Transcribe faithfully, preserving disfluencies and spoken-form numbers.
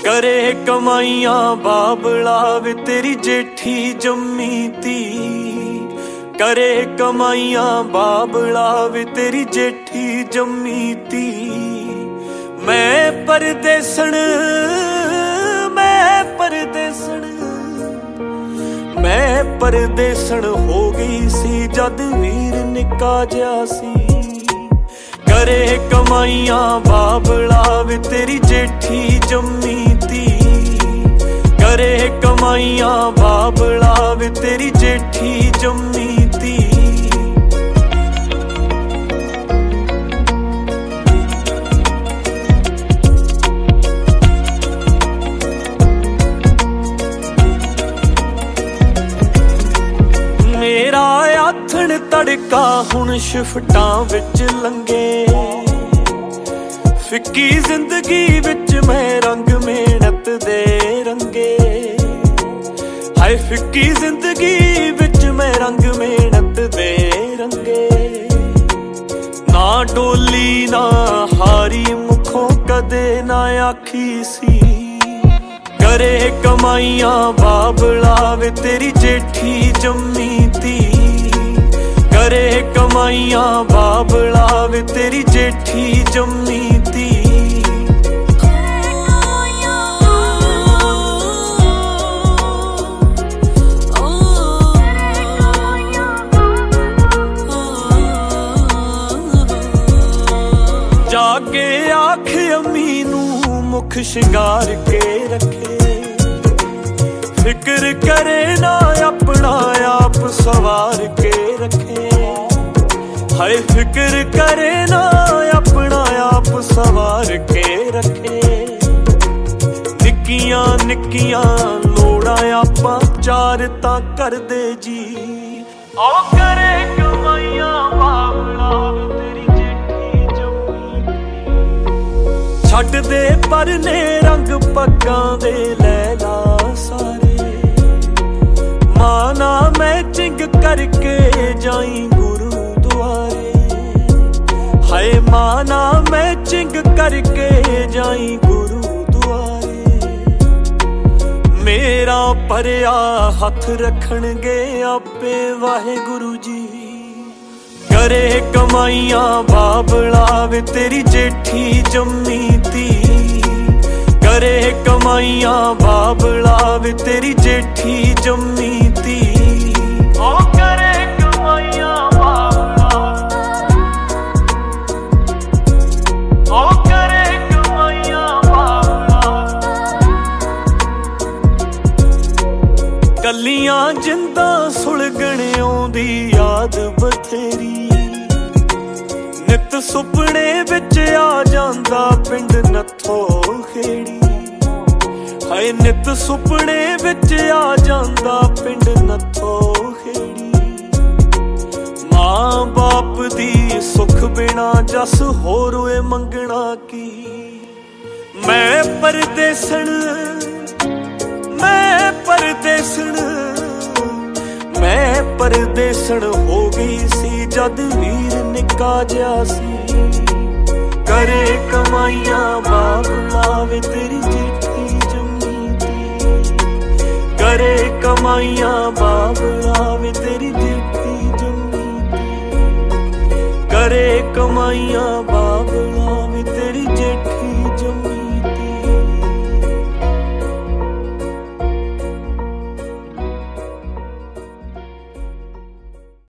करे कमाइयां बाबला वे तेरी जेठी जम्मी धी। करे कमाइयां बाबला वे तेरी जेठी जम्मी धी। मैं परदेसण मैं परदेसण मैं परदेसण हो गई सी जद वीर निक्का जिहा सी। करे कमाइयां बाबला वे तेरी जेठी जम्मी धी। करे कमाइयां बाबला वे तेरी जेठी जम्मी धी। मेरा आथण तड़का हुण शिफ्टां विच लंघे। फिक्की जिंदगी विच मैं रंग मेहनत दे रंगे। हाय फिक्की जिंदगी विच मैं रंग मेहनत दे रंगे। ना डोली ना हारी मुखों कदे ना आखी सी। करे कमाइयां बाबला वे तेरी जेठी जम्मी धी। करे कमाइयां बाबला वे तेरी जेठी जम्मी धी। जागे आख अम्मी नू मुख शिंगार के रखे। फिक्र करे ना अपना आप सवार के रखे। हाय फिक्र करे ना अपना आप सवार के रखे। निक्कियां निक्कियां लोड़ां आपां चार तां कर दे जी। ओ करे कमाइयां बाबला तेरी जेठी जम्मी। छड्ड दे परने रंग पग्गां दे लैला सारे। माना मैचिंग करके जाई गुरुद्वारे। हाय माना मैचिंग करके जाई गुरुद्वारे। मेरा भरिया हथ रखणगे आपे वाहेगुरु जी। करे कमाइयां बाबला वे तेरी जेठी जम्मी धी। करे कमाइयां बाबला वे तेरी जेठी जम्मी धी। ओ करे कमाइयां बाबला ओ करे कमाइयां बाबला। कलियां जिंदा सुलगण आउंदी याद बथेरी। नित सुपने विच आ जांदा पिंड नथो खेड़ी। हाय नित सुपने विच आ जांदा पिंड नथो खेड़ी। मां बाप दी सुख बिना जस होर होए मंगना की। मैं परदेसण मैं परदेसण मैं परदेसण हो गई सी जद वीर निक्का जिहा सी। करे कमाइयां बाबला वे तेरी जेठी जम्मी धी। करे कमाइयां बाबला वे तेरी जेठी जम्मी धी। करे कमाइयां बाबला